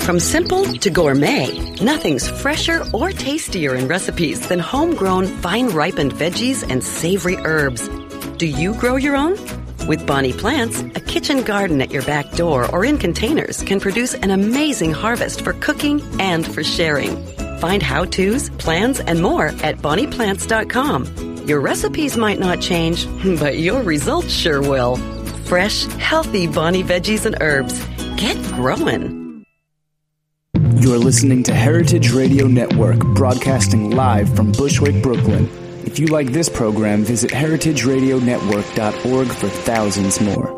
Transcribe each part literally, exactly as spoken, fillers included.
From simple to gourmet, nothing's fresher or tastier in recipes than homegrown, vine-ripened veggies and savory herbs. Do you grow your own? With Bonnie Plants, a kitchen garden at your back door or in containers can produce an amazing harvest for cooking and for sharing. Find how-tos, plans, and more at bonnie plants dot com. Your recipes might not change, but your results sure will. Fresh, healthy Bonnie veggies and herbs. Get growing. You're listening to Heritage Radio Network, broadcasting live from Bushwick, Brooklyn. If you like this program, visit heritage radio network dot org for thousands more.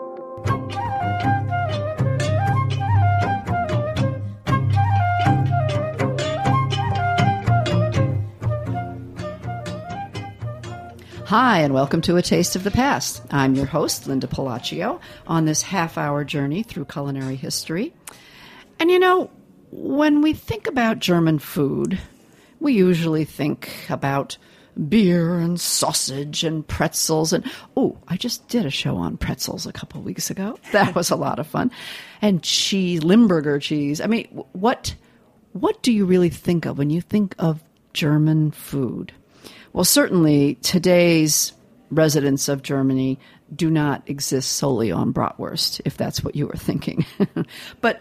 Hi, and welcome to A Taste of the Past. I'm your host, Linda Palacio, on this half-hour journey through culinary history. And you know, when we think about German food, we usually think about beer and sausage and pretzels. And, oh, I just did a show on pretzels a couple of weeks ago. That was a lot of fun. And cheese, Limburger cheese. I mean, what what do you really think of when you think of German food? Well, certainly today's residents of Germany do not exist solely on bratwurst, if that's what you were thinking. But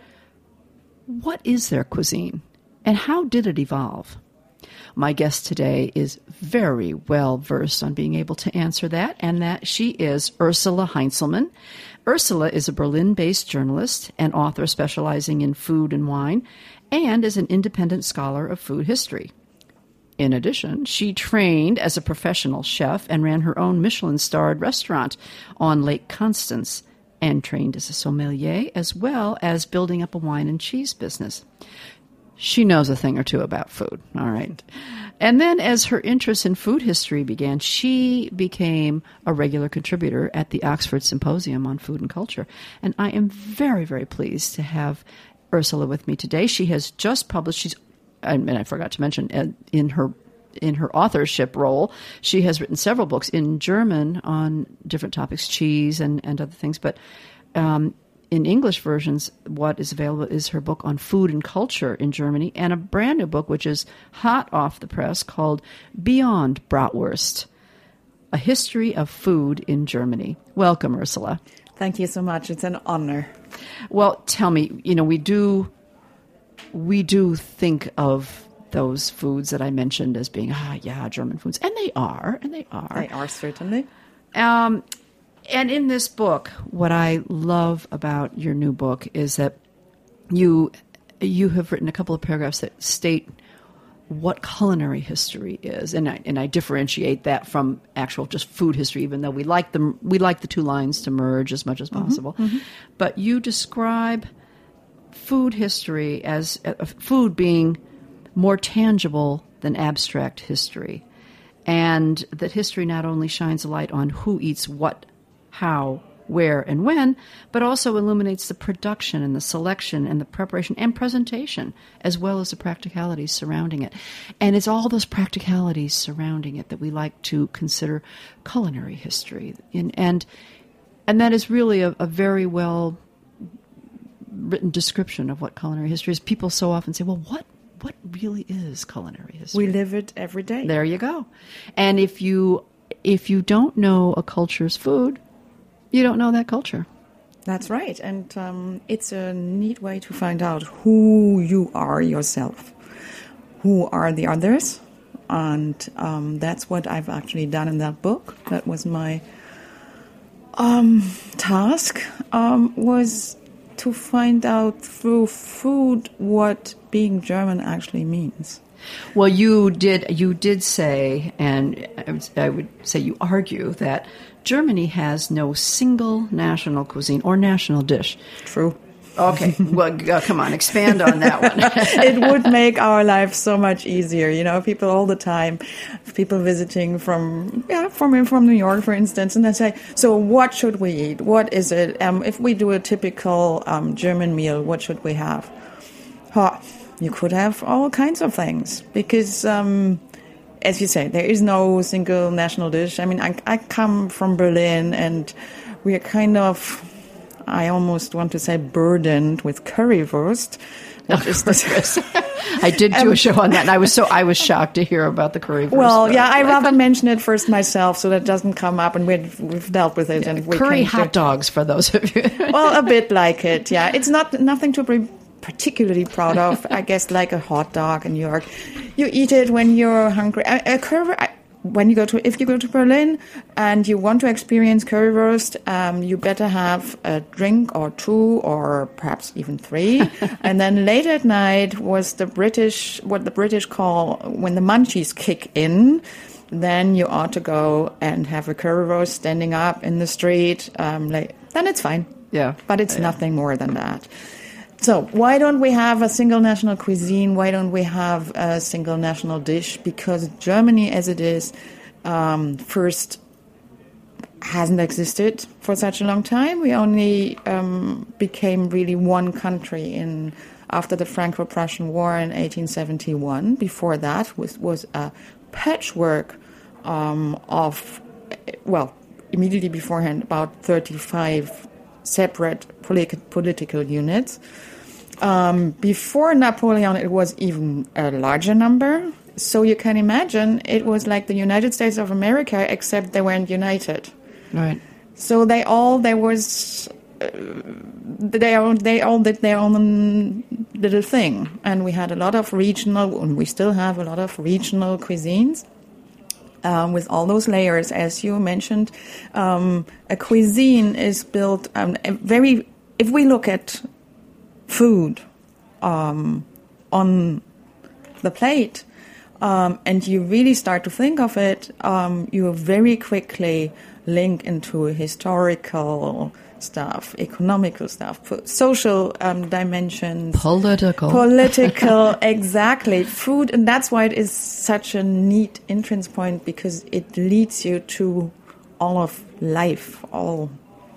what is their cuisine, and how did it evolve? My guest today is very well versed on being able to answer that, and that she is Ursula Heinzelmann. Ursula is a Berlin-based journalist and author specializing in food and wine, and is an independent scholar of food history. In addition, she trained as a professional chef and ran her own Michelin-starred restaurant on Lake Constance, and trained as a sommelier, as well as building up a wine and cheese business. She knows a thing or two about food, all right. And then as her interest in food history began, she became a regular contributor at the Oxford Symposium on Food and Culture. And I am very, very pleased to have Ursula with me today. She has just published, she's and I forgot to mention, in her in her authorship role, she has written several books in German on different topics, cheese and, and other things. But um, in English versions, what is available is her book on food and culture in Germany, and a brand new book, which is hot off the press, called Beyond Bratwurst, A History of Food in Germany. Welcome, Ursula. Thank you so much. It's an honor. Well, tell me, you know, we do... We do think of those foods that I mentioned as being, ah, yeah, German foods. And they are, and they are. They are, certainly. Um, and in this book, what I love about your new book is that you you have written a couple of paragraphs that state what culinary history is. And I, and I differentiate that from actual just food history, even though we like them, we like the two lines to merge as much as possible. Mm-hmm, mm-hmm. But you describe food history as uh, food being more tangible than abstract history, and that history not only shines a light on who eats what, how, where, and when, but also illuminates the production and the selection and the preparation and presentation, as well as the practicalities surrounding it. And it's all those practicalities surrounding it that we like to consider culinary history. In, and and that is really a, a very well written description of what culinary history is. People so often say, well, what what really is culinary history? We live it every day. There you go. And if you if you don't know a culture's food, you don't know that culture. That's right. And um, it's a neat way to find out who you are yourself. Who are the others? And um, that's what I've actually done in that book. That was my um, task, um, was to find out through food what being German actually means. Well, you did you did say, and I would, I would say you argue, that Germany has no single national cuisine or national dish. True. Okay, well, uh, come on, expand on that one. It would make our life so much easier. You know, people all the time, people visiting from, yeah, from from New York, for instance, and they say, so what should we eat? What is it? Um, if we do a typical um, German meal, what should we have? Huh, you could have all kinds of things because, um, as you say, there is no single national dish. I mean, I, I come from Berlin, and we are kind of I almost want to say burdened with currywurst. Which is this. I did do um, a show on that, and I was so I was shocked to hear about the currywurst. Well, yeah, I rather mention it first myself so that it doesn't come up, and we've, we've dealt with it. Yeah, and we curry can hot do, dogs for those of you. Well, a bit like it, yeah. It's not nothing to be particularly proud of. I guess like a hot dog in New York, you eat it when you're hungry. A, a curry. I, When you go to, if you go to Berlin and you want to experience currywurst, um, you better have a drink or two or perhaps even three. And then late at night was the British, what the British call when the munchies kick in. Then you ought to go and have a currywurst standing up in the street. Um, like, then it's fine. Yeah, but it's yeah. nothing more than that. So why don't we have a single national cuisine? Why don't we have a single national dish? Because Germany, as it is, um, first hasn't existed for such a long time. We only um, became really one country in after the Franco-Prussian War in eighteen seventy-one. Before that was was a patchwork um, of, well, immediately beforehand, about thirty-five separate politi- political units. Um, before Napoleon, it was even a larger number. So you can imagine it was like the United States of America, except they weren't united. Right. So they all, there was, uh, they all, they all did their own little thing. And we had a lot of regional, and we still have a lot of regional cuisines. Um, with all those layers, as you mentioned, um, a cuisine is built um, very. If we look at food um, on the plate, um, and you really start to think of it, um, you very quickly link into historical stuff, economical stuff, social um, dimensions, political, political, exactly. Food, and that's why it is such a neat entrance point, because it leads you to all of life, all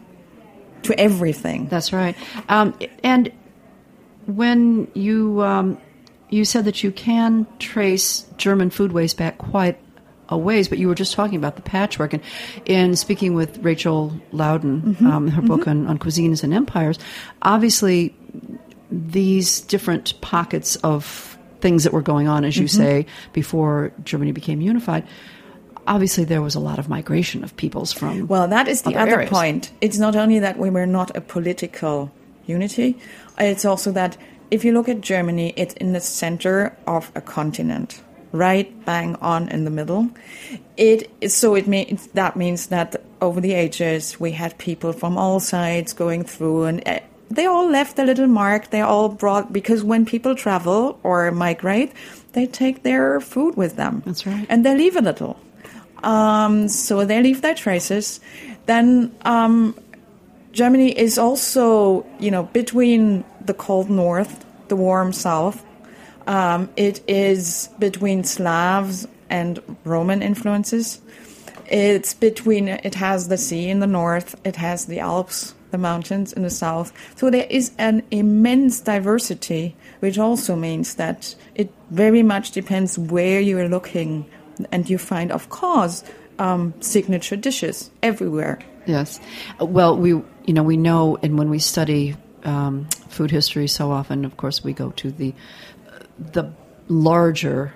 to everything. That's right. Um, and when you um, you said that you can trace German foodways back quite a ways, but you were just talking about the patchwork. And in speaking with Rachel Loudon, mm-hmm. um, her book mm-hmm. on, on cuisines and empires, obviously these different pockets of things that were going on, as you mm-hmm. say, before Germany became unified, obviously there was a lot of migration of peoples from Well, that is the other areas. point. It's not only that we were not a political unity, it's also that if you look at Germany, it's in the center of a continent. Right bang on in the middle. It so it means that means that over the ages we had people from all sides going through, and they all left a little mark. They all brought, because when people travel or migrate, they take their food with them. That's right, and they leave a little. Um, so they leave their traces. Then um, Germany is also, you know, between the cold north, the warm south. Um, it is between Slavs and Roman influences. It's between, it has the sea in the north, it has the Alps, the mountains in the south. So there is an immense diversity, which also means that it very much depends where you're looking, and you find, of course, um, signature dishes everywhere. Yes. Well, we, you know, we know, and when we study um, food history so often, of course, we go to the the larger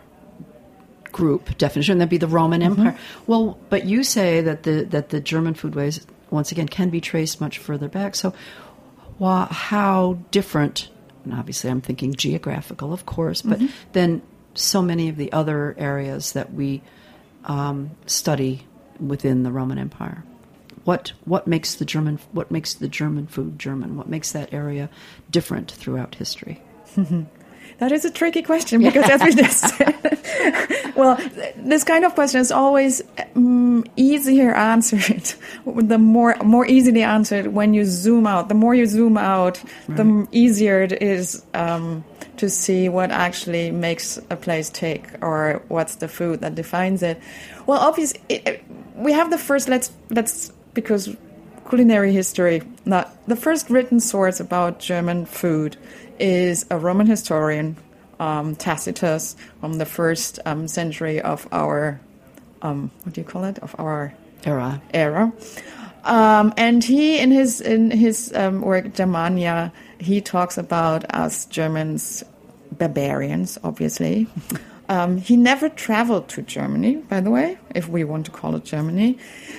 group definition, that'd be the Roman mm-hmm. Empire. Well, but you say that the that the German foodways, once again, can be traced much further back. So why, how different, and obviously I'm thinking geographical, of course, but mm-hmm. then so many of the other areas that we um, study within the Roman Empire. What what makes the German what makes the German food German? What makes that area different throughout history? Mm-hmm. That is a tricky question, because as we just said, well, this kind of question is always um, easier answered, the more more easily answered when you zoom out. The more you zoom out, right. the easier it is um, to see what actually makes a place tick, or what's the food that defines it. Well, obviously, it, we have the first, let's, let's because culinary history, not, the first written source about German food is a Roman historian, um, Tacitus, from the first um, century of our, um, what do you call it, of our era. era. Um, and he, in his in his um, work Germania, he talks about us Germans, barbarians, obviously. Um, he never traveled to Germany, by the way, if we want to call it Germany.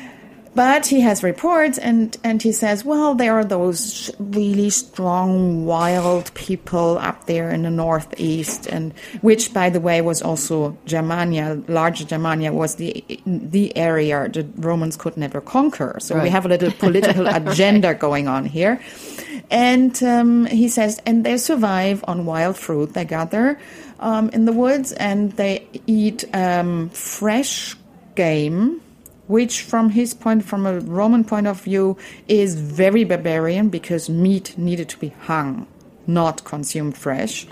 But he has reports, and, and he says, well, there are those really strong, wild people up there in the northeast, and which, by the way, was also Germania. Larger Germania was the the area the Romans could never conquer. So right. we have a little political agenda going on here. And um, he says, and they survive on wild fruit they gather um, in the woods, and they eat um, fresh game, which from his point, from a Roman point of view, is very barbarian because meat needed to be hung, not consumed fresh.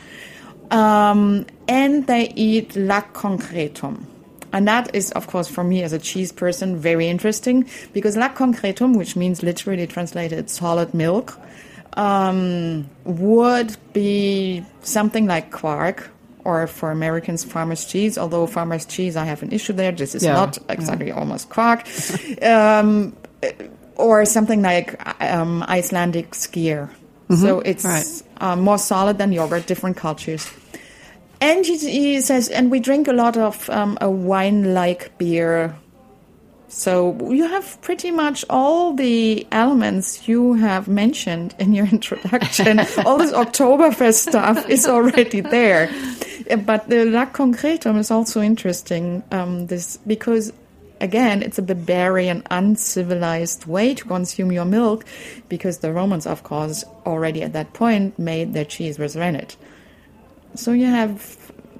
Um, and they eat lac concretum. And that is, of course, for me as a cheese person, very interesting because lac concretum, which means literally translated solid milk, um, would be something like quark, or for Americans, farmer's cheese, although farmer's cheese, I have an issue there. This is yeah. not exactly yeah. almost quark. um, or something like um, Icelandic skyr. Mm-hmm. So it's right. uh, more solid than yogurt, different cultures. And he, he says, and we drink a lot of um, a wine-like beer. So you have pretty much all the elements you have mentioned in your introduction. All this Oktoberfest stuff is already there. But the lac concretum is also interesting, um, this because, again, it's a barbarian, uncivilized way to consume your milk, because the Romans, of course, already at that point made their cheese with rennet. So you have...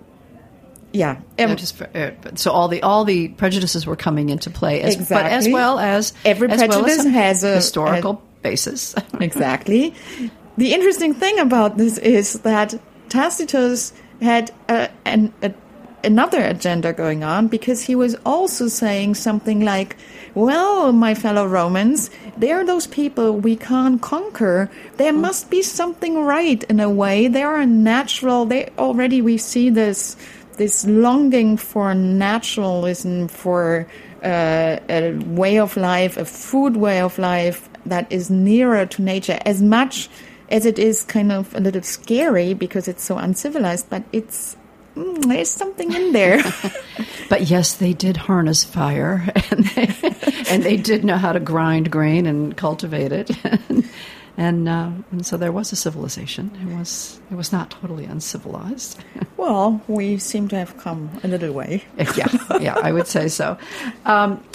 Yeah. Um, no, just for, uh, so all the all the prejudices were coming into play, as, exactly. but as well as every as prejudice well as has a historical a, basis. Exactly. The interesting thing about this is that Tacitus had a, an, a, another agenda going on, because he was also saying something like, well, my fellow Romans, there are those people we can't conquer. There must be something right in a way. They are natural. They already, we see this this longing for naturalism, for uh, a way of life, a food way of life that is nearer to nature, as much as it is kind of a little scary because it's so uncivilized, but it's mm, there's something in there. But yes, they did harness fire, and they, and they did know how to grind grain and cultivate it. And, uh, and so there was a civilization. It was it was not totally uncivilized. Well, we seem to have come a little way. yeah, yeah, I would say so. Um,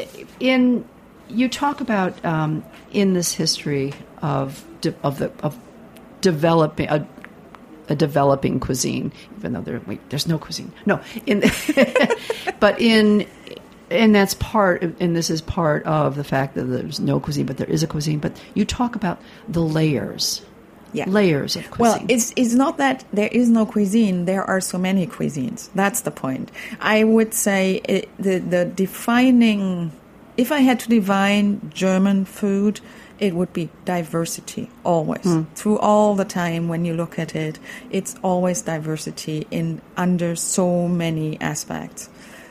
in you talk about um, in this history of de- of the of developing a, a developing cuisine, even though there wait, there's no cuisine. No, in the, but in. And that's part, and this is part of the fact that there's no cuisine, but there is a cuisine. But you talk about the layers, yeah. layers of cuisine. Well, it's it's not that there is no cuisine. There are so many cuisines. That's the point. I would say it, the the defining, if I had to define German food, it would be diversity, always. Mm. Through all the time when you look at it, it's always diversity in under so many aspects.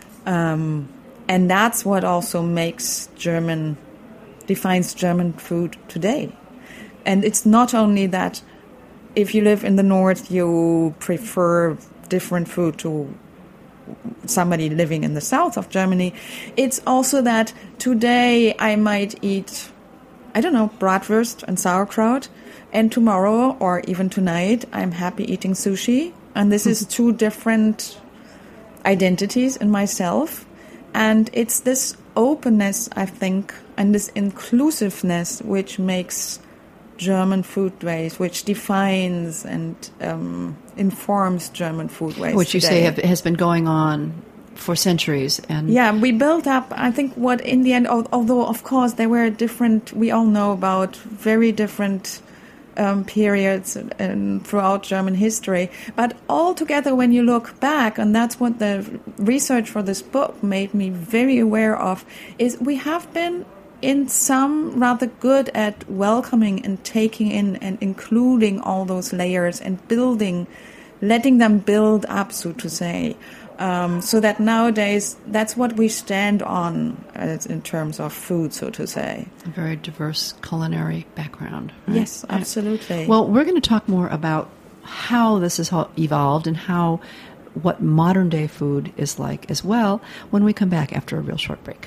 Um And that's what also makes German, defines German food today. And it's not only that if you live in the north, you prefer different food to somebody living in the south of Germany. It's also that today I might eat, I don't know, bratwurst and sauerkraut. And tomorrow or even tonight, I'm happy eating sushi. And this is two different identities in myself. And it's this openness, I think, and this inclusiveness which makes German foodways, which defines and um, informs German foodways. Which you today. say have, has been going on for centuries. And yeah, we built up, I think, what in the end, although, of course, there were different, we all know about very different Um, periods um, throughout German history. But altogether, when you look back, and that's what the research for this book made me very aware of, is we have been in some rather good at welcoming and taking in and including all those layers and building, letting them build up, so to say. Um, so that nowadays, that's what we stand on as in terms of food, so to say. A very diverse culinary background. Right? Yes, absolutely. Well, we're going to talk more about how this has evolved and how what modern day food is like as well when we come back after a real short break.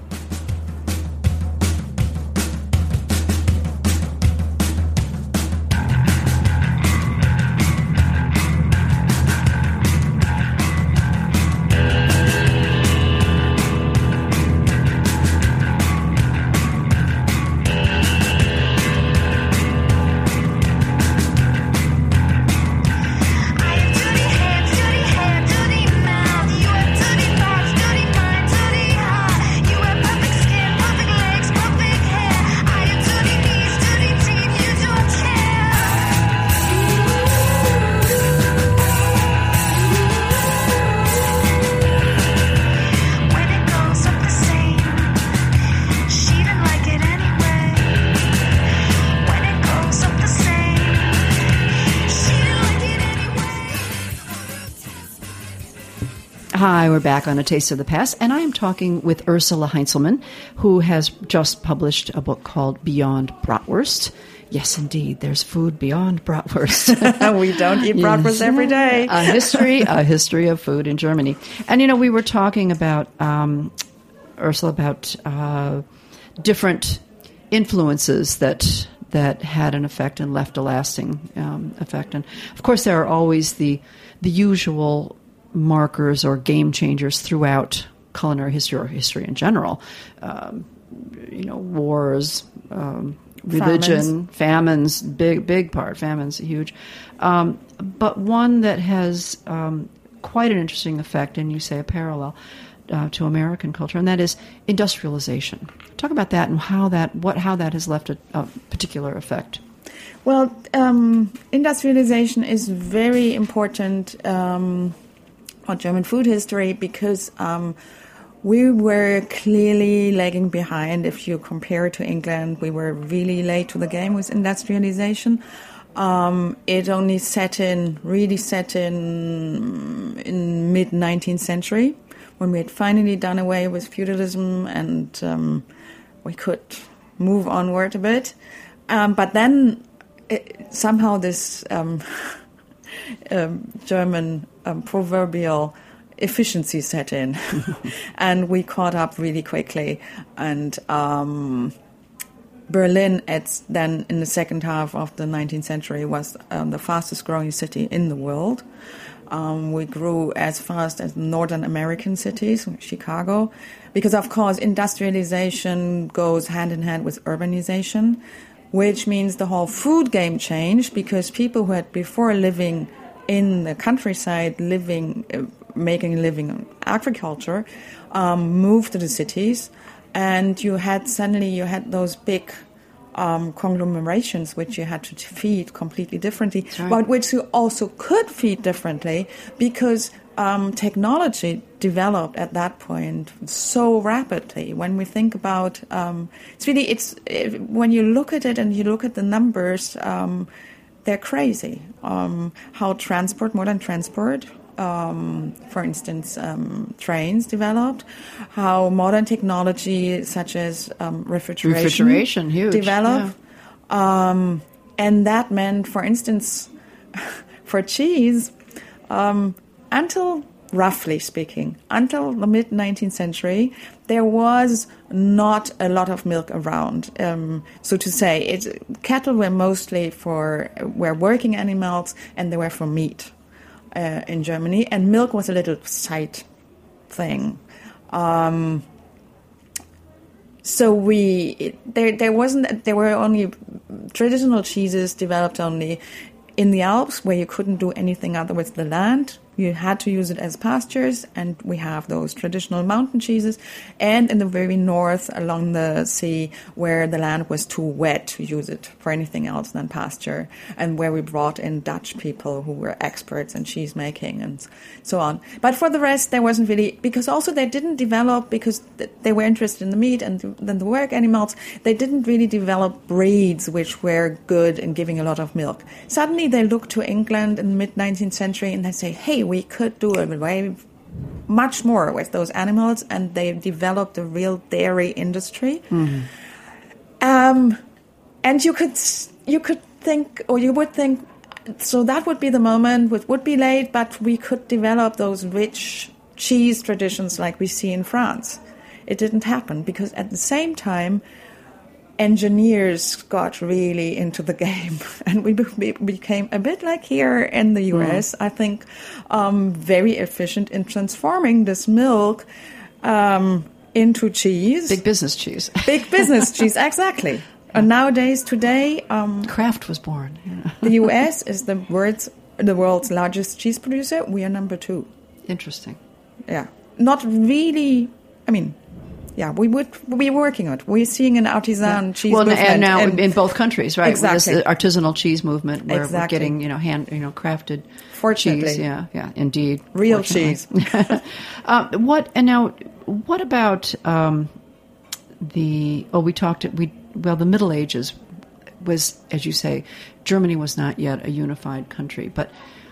Hi, we're back on A Taste of the Past, and I am talking with Ursula Heinzelman, who has just published a book called Beyond Bratwurst. Yes, indeed, there's food beyond bratwurst. We don't eat bratwurst yes. every day. a history, a history of food in Germany. And, you know, we were talking about, um, Ursula, about uh, different influences that that had an effect and left a lasting um, effect. And, of course, there are always the the usual markers or game changers throughout culinary history or history in general. Um, you know, wars, um, religion, famines. famines, big, big part. Famines, huge. Um, but one that has um, quite an interesting effect, and you say a parallel uh, to American culture, and that is industrialization. Talk about that and how that, what, how that has left a, a particular effect. Well, um, industrialization is very important um, on German food history because um, we were clearly lagging behind. If you compare to England, we were really late to the game with industrialization. Um, it only set in, really set in in mid-nineteenth century when we had finally done away with feudalism and um, we could move onward a bit. Um, but then it, somehow this um, um, German um, proverbial efficiency set in, and we caught up really quickly. And um, Berlin, at then in the second half of the nineteenth century, was um, the fastest growing city in the world. Um, we grew as fast as Northern American cities, Chicago, because of course industrialization goes hand in hand with urbanization, which means the whole food game changed because people who had before living in the countryside, living, uh, making a living on agriculture, um, moved to the cities, and you had suddenly you had those big um, conglomerations which you had to feed completely differently, right. But which you also could feed differently because um, technology developed at that point so rapidly. When we think about, um, it's really it's it, when you look at it and you look at the numbers. Um, They're crazy. Um, how transport, modern transport, um, for instance, um, trains developed. How modern technology, such as um, refrigeration, refrigeration huge. developed. Yeah. Um, and that meant, for instance, for cheese, um, until, roughly speaking, until the mid-nineteenth century, there was not a lot of milk around. Um, so to say, it, cattle were mostly for were working animals, and they were for meat uh, in Germany. And milk was a little side thing. Um, so we it, there there wasn't there were only traditional cheeses developed only in the Alps, where you couldn't do anything other with the land. You had to use it as pastures, and we have those traditional mountain cheeses. And in the very north, along the sea, where the land was too wet to use it for anything else than pasture, and where we brought in Dutch people who were experts in cheese making and so on. But for the rest, there wasn't really, because also they didn't develop, because they were interested in the meat and then the work animals, they didn't really develop breeds which were good in giving a lot of milk. Suddenly they look to England in the mid-nineteenth century and they say, hey, we could do away much more with those animals, and they developed a real dairy industry. Mm-hmm. Um, and you could you could think, or you would think, so that would be the moment, it would be late, but we could develop those rich cheese traditions like we see in France. It didn't happen because at the same time, engineers got really into the game, and we be- became a bit like here in the U S, mm. I think, um, very efficient in transforming this milk um, into cheese. Big business cheese. Big business cheese, exactly. And nowadays, today... Um, Kraft was born. Yeah. The U S is the world's, the world's largest cheese producer. We are number two. Interesting. Yeah. Not really... I mean... Yeah, we would be working on it. We're seeing an artisan yeah. cheese well, movement. and now in, in both countries, right? Exactly. This artisanal cheese movement where exactly. we're getting, you know, hand, you know, crafted Fortunately. cheese. Yeah, yeah, indeed. Real cheese. uh, what, and now, what about um, the, oh, we talked, we well, the Middle Ages was, as you say, Germany was not yet a unified country, but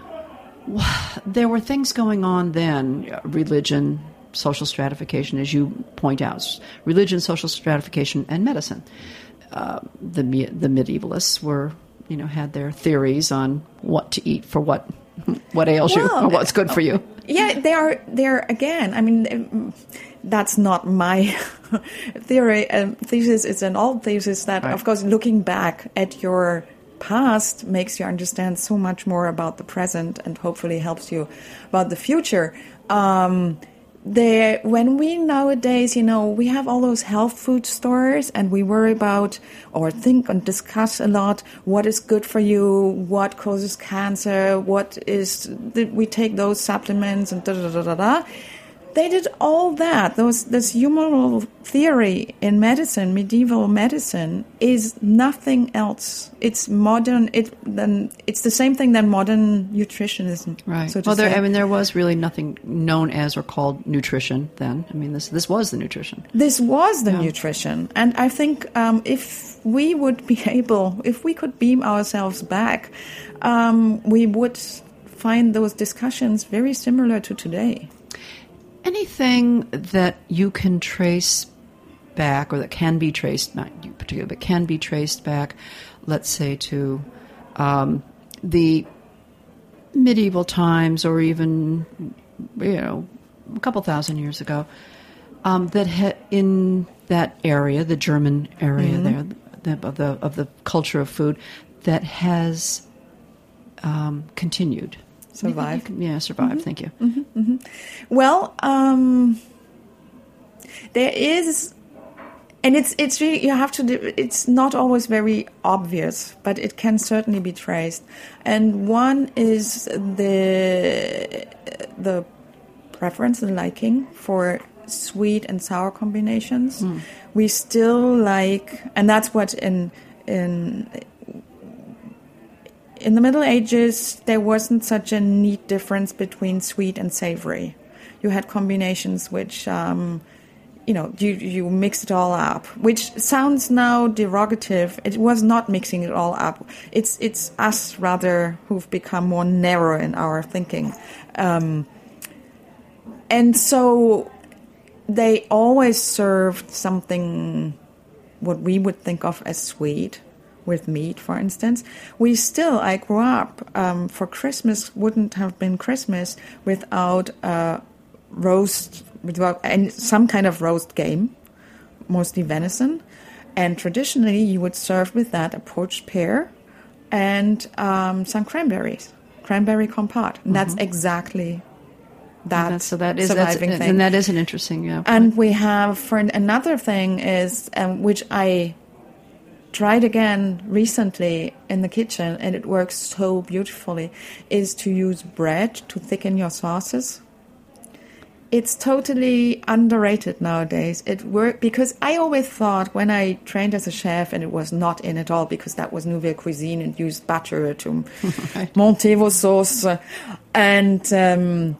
there were things going on then, religion, social stratification, as you point out, religion, social stratification, and medicine. Uh, the the medievalists were, you know, had their theories on what to eat for what what ails well, you or what's good for you. Yeah, they are there again. I mean, that's not my theory. Um, thesis is an old thesis that, right. of course, looking back at your past makes you understand so much more about the present and hopefully helps you about the future. Um, There, when we nowadays, you know, we have all those health food stores and we worry about or think and discuss a lot what is good for you, what causes cancer, what is, we take those supplements and da da da da da. They did all that. Those, this humoral theory in medicine, medieval medicine, is nothing else. It's modern. It then it's the same thing than modern nutritionism. Right. So well, there, say. I mean, there was really nothing known as or called nutrition then. I mean, this this was the nutrition. This was the yeah. nutrition, and I think um, if we would be able, if we could beam ourselves back, um, we would find those discussions very similar to today. Anything that you can trace back, or that can be traced, not you particularly, but can be traced back, let's say to um, the medieval times, or even, you know, a couple thousand years ago, um, that ha- in that area, the German area mm-hmm. there, the, of the of the culture of food, that has um, continued. Survive. Can, yeah, survive. Mm-hmm. Thank you. Mm-hmm, mm-hmm. Well, um, there is, and it's it's really you have to. It's not always very obvious, but it can certainly be traced. And one is the the preference and liking for sweet and sour combinations. Mm. We still like, and that's what in in. In the Middle Ages, there wasn't such a neat difference between sweet and savory. You had combinations which, um, you know, you, you mix it all up, which sounds now derogative. It was not mixing it all up. It's it's us, rather, who've become more narrow in our thinking. Um, and so they always served something, what we would think of as sweet, with meat, for instance. We still, I grew up, um, for Christmas wouldn't have been Christmas without a roast, without and some kind of roast game, mostly venison. And traditionally, you would serve with that a poached pear and um, some cranberries, cranberry compote. And mm-hmm. that's exactly that, that's, so that is, surviving that's, thing. And that is an interesting, yeah. And we have, for an, another thing is, um, which I tried again recently in the kitchen, and it works so beautifully, is to use bread to thicken your sauces. It's totally underrated nowadays. It worked because I always thought when I trained as a chef, and it was not in at all because that was Nouvelle Cuisine and used butter to right. monter vos sauces. And um,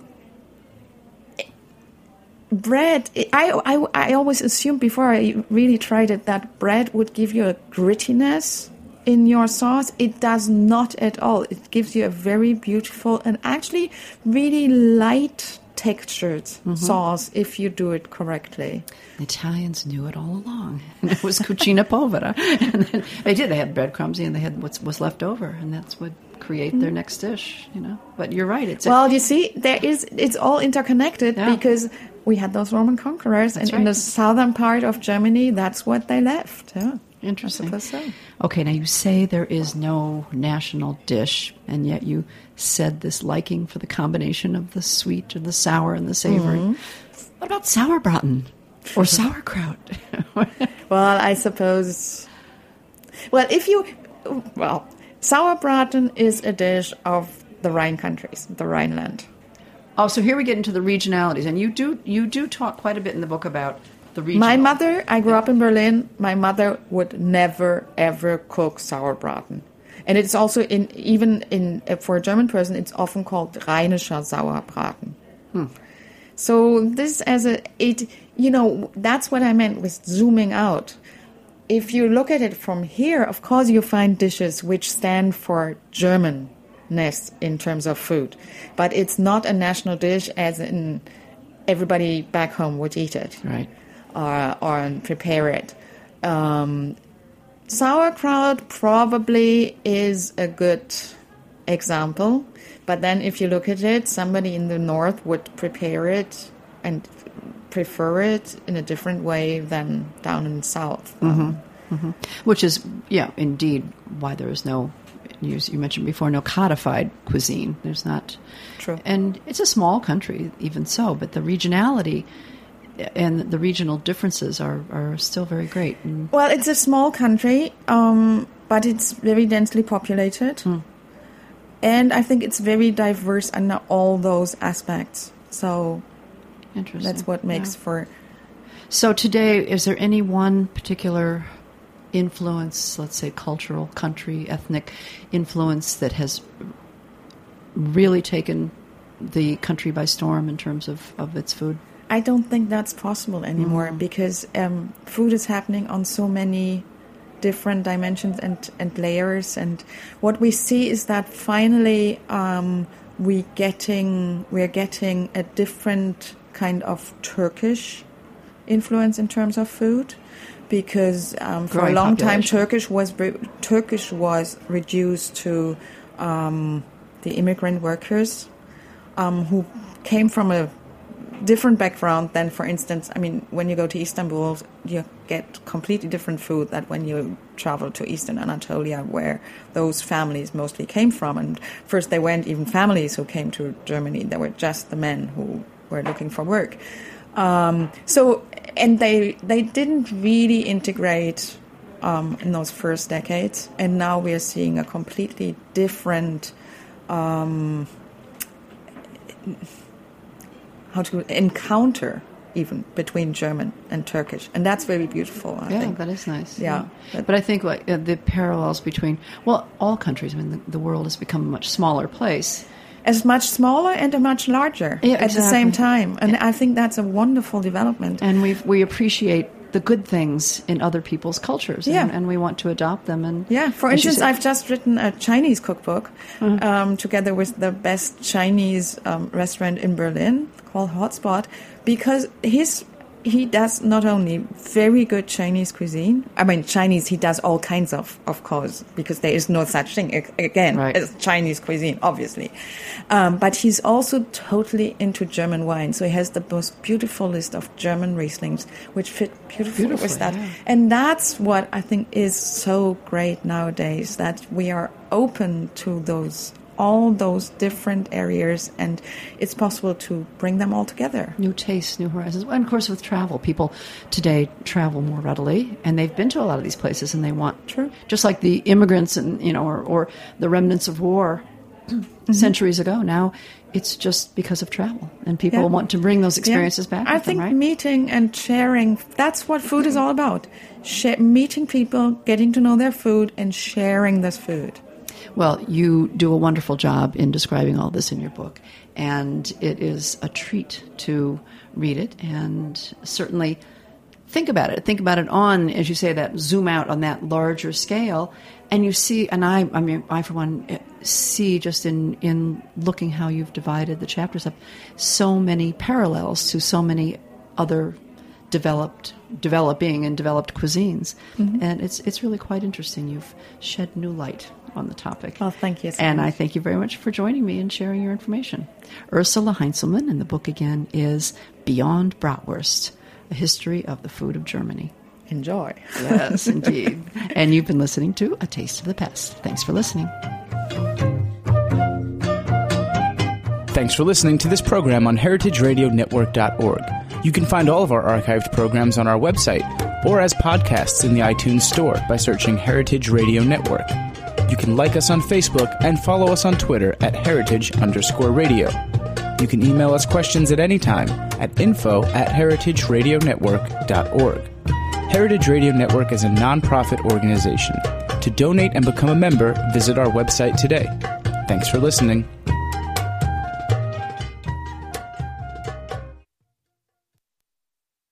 bread, I, I, I always assumed before I really tried it that bread would give you a grittiness in your sauce. It does not at all. It gives you a very beautiful and actually really light textured mm-hmm. sauce if you do it correctly. The Italians knew it all along. And it was cucina povera. And then they did. They had breadcrumbs and they had what was left over, and that's what create mm-hmm. their next dish. You know. But you're right. It's well, a, you see, there is. It's all interconnected yeah. because we had those Roman conquerors, that's and right. in the southern part of Germany, that's what they left. Yeah. Interesting. So. Okay, now you say there is no national dish, and yet you said this liking for the combination of the sweet and the sour and the savory. Mm-hmm. What about sauerbraten or sauerkraut? Well, I suppose... Well, if you... Well, sauerbraten is a dish of the Rhine countries, the Rhineland. Oh, so here we get into the regionalities, and you do you do talk quite a bit in the book about the regional. My mother, I grew up in Berlin, my mother would never, ever cook sauerbraten. And it's also, in even in for a German person, it's often called Rheinischer Sauerbraten. Hmm. So this as a, it, you know, that's what I meant with zooming out. If you look at it from here, of course you find dishes which stand for Germanness in terms of food. But it's not a national dish as in everybody back home would eat it. Right. Or, or prepare it. Um, sauerkraut probably is a good example, but then if you look at it, somebody in the north would prepare it and prefer it in a different way than down in the south. Mm-hmm. Um, mm-hmm. Which is, yeah, indeed, why there is no, you, you mentioned before, no codified cuisine. There's not. True. And it's a small country, even so, but the regionality and the regional differences are, are still very great. And well, it's a small country, um, but it's very densely populated. Mm. And I think it's very diverse in all those aspects. So Interesting. That's what makes yeah. for... So today, is there any one particular influence, let's say cultural, country, ethnic influence that has really taken the country by storm in terms of, of its food? I don't think that's possible anymore mm. because um, food is happening on so many different dimensions and, and layers. And what we see is that finally um, we getting we're getting a different kind of Turkish influence in terms of food, because um, for Growing a long population. time Turkish was Turkish was reduced to um, the immigrant workers um, who came from a different background than, for instance, I mean, when you go to Istanbul, you get completely different food than when you travel to Eastern Anatolia, where those families mostly came from. And first, they weren't even families who came to Germany; they were just the men who were looking for work. Um, so, and they they didn't really integrate um, in those first decades, and now we are seeing a completely different. Um, how to encounter even between German and Turkish. And that's very beautiful, I yeah, think. that is nice. Yeah. yeah. But I think like uh, the parallels between, well, all countries, I mean, the, the world has become a much smaller place. As much smaller and a much larger yeah, at exactly. the same time. And yeah. I think that's a wonderful development. And we we appreciate the good things in other people's cultures. Yeah. And, and we want to adopt them. And yeah, for instance, I've just written a Chinese cookbook uh-huh. um, together with the best Chinese um, restaurant in Berlin called Hotspot, because his he does not only very good Chinese cuisine. I mean, Chinese, he does all kinds of, of course, because there is no such thing, again, right. as Chinese cuisine, obviously. Um, but he's also totally into German wine. So he has the most beautiful list of German Rieslings, which fit beautifully, beautifully with that. Yeah. And that's what I think is so great nowadays, that we are open to those all those different areas, and it's possible to bring them all together. New tastes, new horizons. And of course, with travel, people today travel more readily, and they've been to a lot of these places, and they want, True. just like the immigrants and you know, or, or the remnants of war mm-hmm. centuries ago. Now, it's just because of travel, and people yeah. want to bring those experiences yeah. back. I with think them, right? meeting and sharing—that's what food is all about. Sh- meeting people, getting to know their food, and sharing this food. Well, you do a wonderful job in describing all this in your book, and it is a treat to read it, and certainly think about it. Think about it on, as you say, that zoom out on that larger scale, and you see, and I, I mean, I for one see just in, in looking how you've divided the chapters up, so many parallels to so many other developed, developing and developed cuisines, mm-hmm. and it's it's really quite interesting. You've shed new light on the topic. Well, thank you so and much. I thank you very much for joining me and sharing your information. Ursula Heinzelman, and the book again is Beyond Bratwurst, A History of the Food of Germany. Enjoy. Yes, indeed. And you've been listening to A Taste of the Past. Thanks for listening. Thanks for listening to this program on heritage radio network dot org. You can find all of our archived programs on our website or as podcasts in the iTunes Store by searching Heritage Radio Network. You can like us on Facebook and follow us on Twitter at heritage underscore radio. You can email us questions at any time at info at heritage radio network dot org. Heritage Radio Network is a nonprofit organization. To donate and become a member, visit our website today. Thanks for listening.